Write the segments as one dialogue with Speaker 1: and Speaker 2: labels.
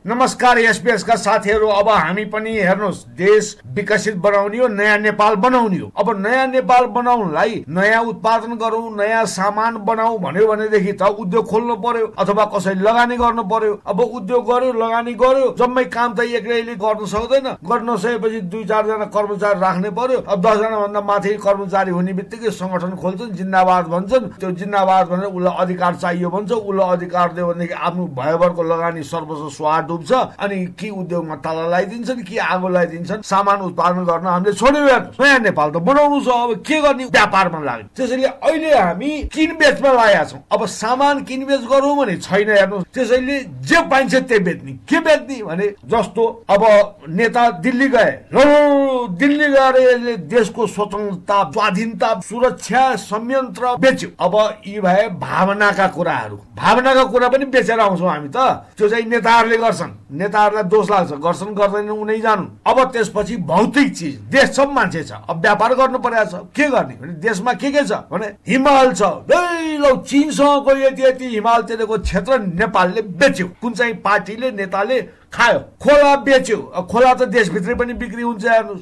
Speaker 1: नमस्कार एसपीएस का साथीहरू, अब हामी पनि हेर्नुहोस्, देश विकसित बनाउने हो, नयाँ नेपाल बनाउने हो। अब नयाँ नेपाल बनाउनलाई नयाँ उत्पादन गरौँ, नयाँ सामान बनाऊ भन्यो भनेदेखि त उद्योग खोल्नु पर्यो अथवा कसैले लगानी गर्नु पर्यो। अब उद्योग गर्यो, लगानी गर्यो, जम्मै काम त एक्लैले गर्न सक्दैन। गर्न सकेपछि 2-4 जना कर्मचारी राख्ने पर्यो। अब 10 जना भन्दा माथि कर्मचारी हुने बित्तिकै संगठन खोल्छन्, जिन्दाबाद भन्छन्। त्यो जिन्दाबाद भनेर उसलाई अधिकार चाहियो भन्छ, उसलाई अधिकार दियो भनेदेखि आफ्नो भयभरको लगानी सर्वस्व स्वाहा डुब्छ। अनि कि उद्योगमा ताला लगाइदिन्छन् कि आगो लगाइदिन्छन्। सामान उत्पादन गर्न हामीले छोड्यौँ। नयाँ नेपाल त बनाउनु छ, अब के गर्ने? व्यापारमा लाग्यो। त्यसैले अहिले हामी किनबेचमा लागेका छौँ। अब सामान किनबेच गरौँ भने छैन। हेर्नु, त्यसैले जे पाइन्छ त्यही बेच्ने। के बेच्ने भने जस्तो अब नेता दिल्ली गए, दिल्ली गएर यसले देशको स्वतन्त्रता, स्वाधीनता, सुरक्षा संयन्त्र बेच्यो। अब यी भए भावनाका कुराहरू। भावनाका कुरा पनि बेचेर आउँछौँ हामी त। त्यो चाहिँ नेताहरूले गर्छन्। नेताहरूलाई दोष लाग्छ, गर्छन् गर्दैनन् उनी जानु। अब त्यसपछि भौतिक चिज, देश छ, मान्छे छ। अब व्यापार गर्नु परेको छ। के गर्ने भने देशमा के छ भने हिमाल छ। ल चीनसँगको यति हिमाल तिरेको क्षेत्र नेपालले बेच्यो। कुन चाहिँ पार्टीले, नेताले खायो। खोला बेच्यो। खोला त देशभित्रै पनि बिक्री हुन्छ। हेर्नुहोस्,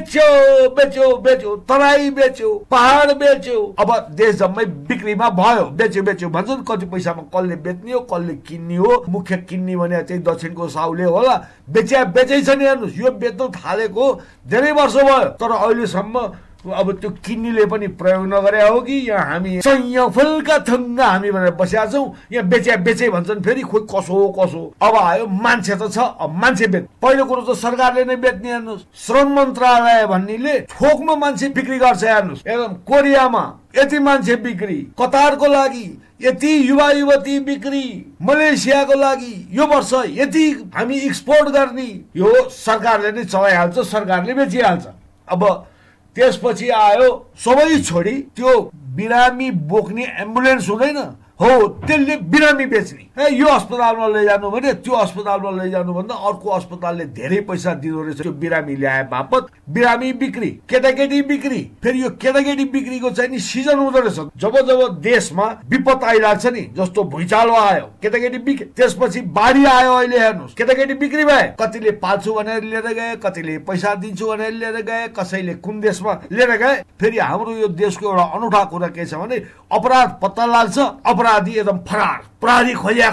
Speaker 1: बेच्यो, तराई बेच्यो, पहाड बेच्यो। अब देश जम्मै बिक्रीमा भयो। बेच्यो भन्छन्। कति पैसामा कसले बेच्ने हो, कसले किन्ने हो? मुख्य किन्ने भने चाहिँ दक्षिणको साउले होला। बेचै छ नि। हेर्नुहोस्, यो बेच्न थालेको धेरै वर्ष भयो, तर अहिलेसम्म अब त्यो किन्नेले पनि प्रयोग नगरे हो कि यहाँ हामी फुल्का थङ्गा हामी भनेर बसेका छौँ। यहाँ बेचे भन्छन्। फेरि खोइ कसो अब आयो। मान्छे त छ, अब मान्छे बेच। पहिलो कुरो त सरकारले नै बेच्ने। हेर्नुहोस्, श्रम मन्त्रालय भन्नेले थोकमा मान्छे बिक्री गर्छ। हेर्नुहोस्, एकदम कोरियामा यति मान्छे बिक्री, कतारको लागि यति युवा युवती बिक्री, मलेसियाको लागि यो वर्ष यति हामी एक्सपोर्ट गर्ने। यो सरकारले नै चलाइहाल्छ, सरकारले बेचिहाल्छ। अब त्यसपछि आयो सबै छोडी त्यो बिरामी बोक्ने एम्बुलेन्स हुँदैन हो, त्यसले बिरामी बेच्ने। यो अस्पतालमा लैजानु भने त्यो अस्पतालमा लैजानु भन्दा अर्को अस्पतालले धेरै पैसा दिँदो रहेछ त्यो बिरामी ल्याए बापत। बिरामी बिक्री, केटाकेटी बिक्री। फेरि यो केटाकेटी बिक्रीको चाहिँ नि सिजन हुँदो रहेछ। जब देशमा विपद आइरहेको छ नि, जस्तो भुइँचालो आयो, केटाकेटी बिक्री। त्यसपछि बाढी आयो। अहिले हेर्नुहोस्, केटाकेटी बिक्री भए। कतिले पाल्छु भनेर लिएर गए, कतिले पैसा दिन्छु भनेर लिएर गए, कसैले कुन देशमा लिएर गए। फेरि हाम्रो यो देशको एउटा अनौठा कुरा के छ भने अपराध पत्ता लाग्छ, अपराधी एकदम फरार। प्रहरी खोजे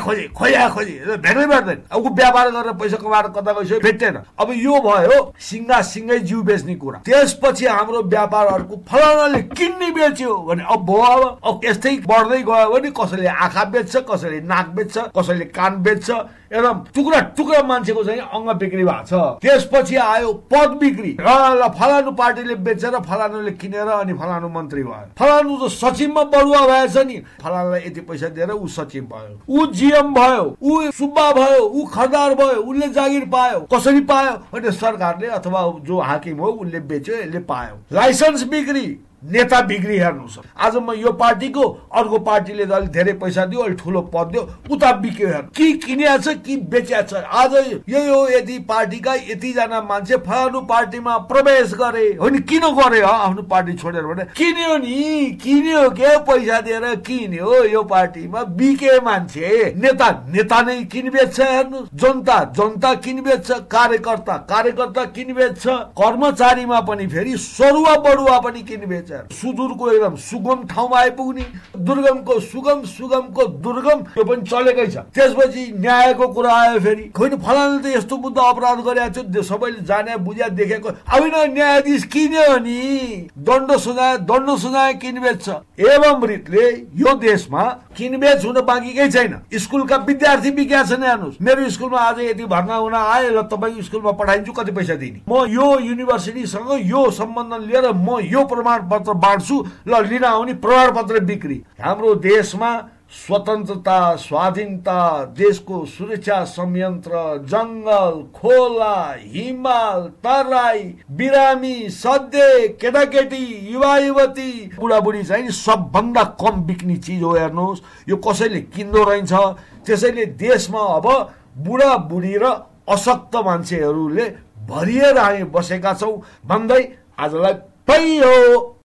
Speaker 1: भेट्दैन। अब व्यापार गरेर पैसा कमाएर कता गइसक्यो, भेट्दैन। अब यो भयो सिङ्गै जिउ बेच्ने कुरा। त्यसपछि हाम्रो व्यापारहरूको फलानाले किन्ने बेच्यो भने अब भयो। अब यस्तै बढ्दै गयो भने कसैले आँखा बेच्छ, कसैले नाक बेच्छ, कसैले कान बेच्छ। एकदम टुक्रा मान्छेको चाहिँ अङ्ग बिक्री भएको छ। त्यसपछि आयो पद बिक्री। ल फलानु पार्टीले बेचेर फलानुले किनेर अनि फलानु मन्त्री भयो। फलानु त सचिवमा बढुवा भएछ नि, फलानुलाई यति पैसा दिएर ऊ सचिव भयो, ऊ जीएम भयो, ऊ सुब्बा भयो, ऊ खरदार भयो, उसले जागिर पायो। कसरी पायो भने सरकारले अथवा जो हाकिम हो उसले बेच्यो, यसले पायो। लाइसेन्स बिक्री, नेता बिक्री। हेर्नुहोस्, आज म यो पार्टीको, अर्को पार्टीले त अलिक धेरै पैसा दियो, अलिक ठुलो पद दियो, उता बिक्यो। हेर्नु कि किनिया छ कि बेचिया छ। आज यो यति पार्टीका यतिजना मान्छे फलानु पार्टीमा प्रवेश गरे हो नि। किन गरे हो आफ्नो पार्टी छोडेर भने? किन्यो नि, किन्यो के पैसा दिएर किन्यो। यो पार्टीमा बिके मान्छे। नेता नै किनबेच। हेर्नुहोस्, जनता किनबेच, कार्यकर्ता किनबेच, कर्मचारीमा पनि फेरि सरुवा बढुवा पनि किनबेच। सुदूरको एकदम सुगम ठाउँमा आइपुग्ने, दुर्गमको सुगमको दुर्गम, त्यो पनि चलेकै छ। त्यसपछि न्यायको कुरा आयो। फेरि खोइ फलानु त यस्तो बुद्ध अपराध गरेको थियो, सबैले जाने बुझ्या देखेको होइन। न्यायाधीश किन्यो नि, दण्ड सुनाए किनबेच छ। एवं रीतले यो देशमा किनबेच हुन बाँकीकै छैन। स्कुलका विद्यार्थी बिक्या छन्। हेर्नुहोस्, मेरो स्कुलमा आज यति भर्ना हुन आए, ल तपाईँ स्कुलमा पठाइन्छु, कति पैसा दिने? म यो युनिभर्सिटीसँग यो सम्बन्ध लिएर म यो प्रमाणपत्र बाँड्छु, ल लिन आउने प्रमाणपत्र बिक्री। हाम्रो देशमा स्वतन्त्रता, स्वाधीनता, देशको सुरक्षा संयन्त्र, जंगल, खोला, हिमाल, तराई, बिरामी, सधैँ केटाकेटी, युवा युवती, बुढाबुढी चाहिँ सबभन्दा कम बिक्ने चिज हो। हेर्नुहोस्, यो कसैले किन्दो रहेछ। त्यसैले देशमा अब बुढाबुढी र अशक्त मान्छेहरूले भरिएर हामी बसेका छौँ भन्दै आजलाई पै हो।